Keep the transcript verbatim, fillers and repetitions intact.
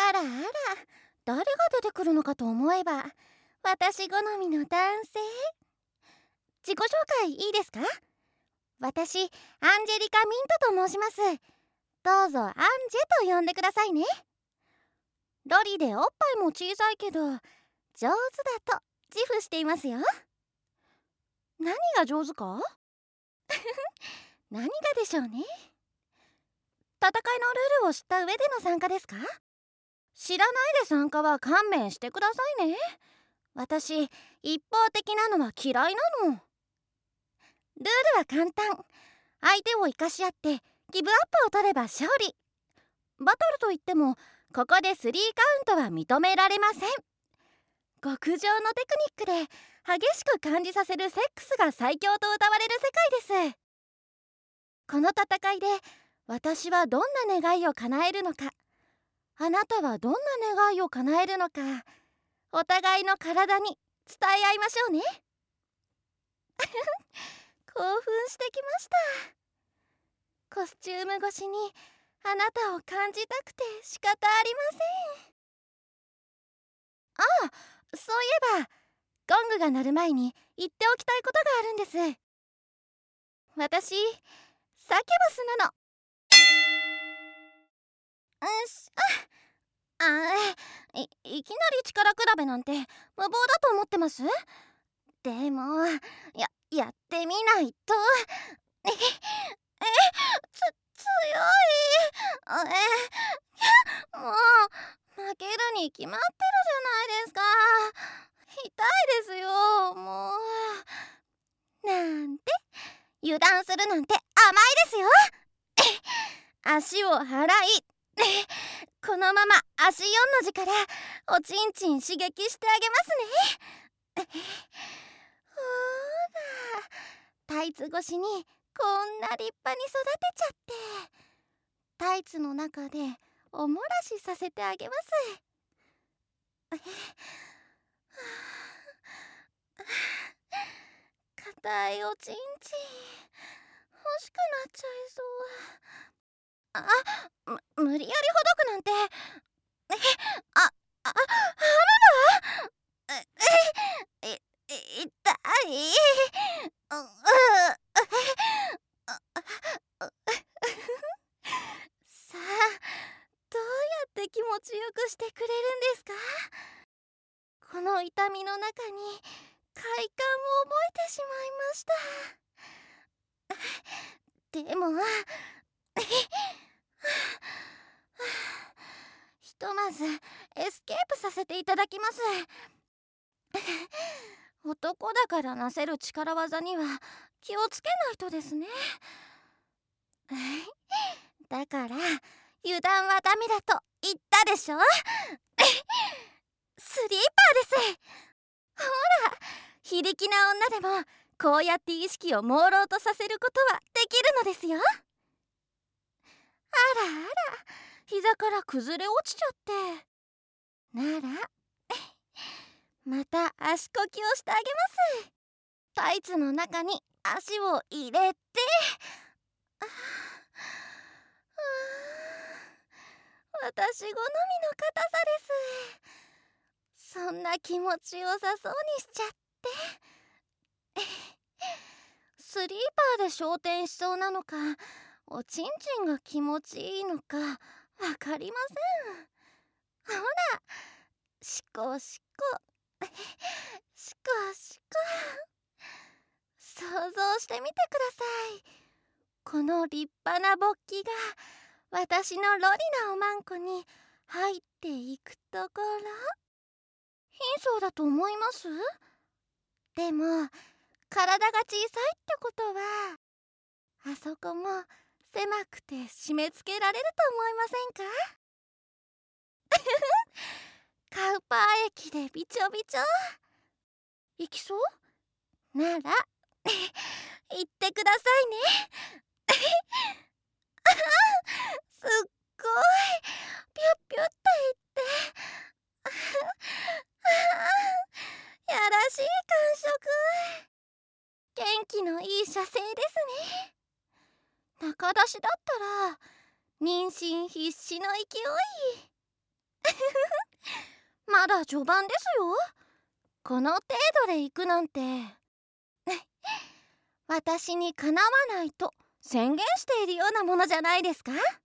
あらあら、誰が出てくるのかと思えば、私好みの男性。自己紹介いいですか？私、アンジェリカ・ミントと申します。どうぞアンジェと呼んでくださいね。ロリでおっぱいも小さいけど、上手だと自負していますよ。何が上手か？何がでしょうね。戦いのルールを知った上での参加ですか？知らないで参加は勘弁してくださいね。私、一方的なのは嫌いなの。ルールは簡単。相手を生かし合ってギブアップを取れば勝利。バトルといっても、ここでスリーカウントは認められません。極上のテクニックで激しく感じさせるセックスが最強と謳われる世界です。この戦いで私はどんな願いを叶えるのか、あなたはどんな願いを叶えるのか、お互いの体に伝え合いましょうね。興奮してきました。コスチューム越しにあなたを感じたくて仕方ありません。ああ、そういえばゴングが鳴る前に言っておきたいことがあるんです。私、サキュバスなの。うんしああいいきなり力比べなんて無謀だと思ってます？でもややってみないと。ええつ強い。えもう負けるに決まってるじゃないですか。痛いですよ、もう。なんて油断するなんて甘いですよ。足を払い、このまま足よんの字からおちんちん刺激してあげますね。ほら、タイツ越しにこんな立派に育てちゃって、タイツの中でおもらしさせてあげます。硬いおちんちん欲しくなっちゃいそう。あ、む無理やりほどくなんて。えああハムバーええ痛い。ううさあ、どうやって気持ちよくしてくれるんですか？この痛みの中に快感を覚えてしまいました。でもひとまずエスケープさせていただきます。男だからなせる力技には気をつけないとですね。だから油断はダメだと言ったでしょ。スリーパーです。ほら、非力な女でもこうやって意識を朦朧とさせることはできるのですよ。あらあら、膝から崩れ落ちちゃって。ならまた足こきをしてあげます。タイツの中に足を入れて、あ私好みの硬さです。そんな気持ちよさそうにしちゃって。スリーパーで昇天しそうなのか、おちんちんが気持ちいいのかわかりません。ほら、シコシコシコシコ、想像してみてください。この立派な勃起が私のロリなおまんこに入っていくところ。貧相だと思います？でも体が小さいってことは、あそこも狭くて締め付けられると思いませんか？カウパー液でびちょびちょ。いきそうなら言ってくださいね。すっごいぴょっぴょって言ってやらしい感触。元気のいい射精ですね。中出しだったら妊娠必至の勢い。 まだ序盤ですよ。この程度で行くなんて私にかなわないと宣言しているようなものじゃないですか。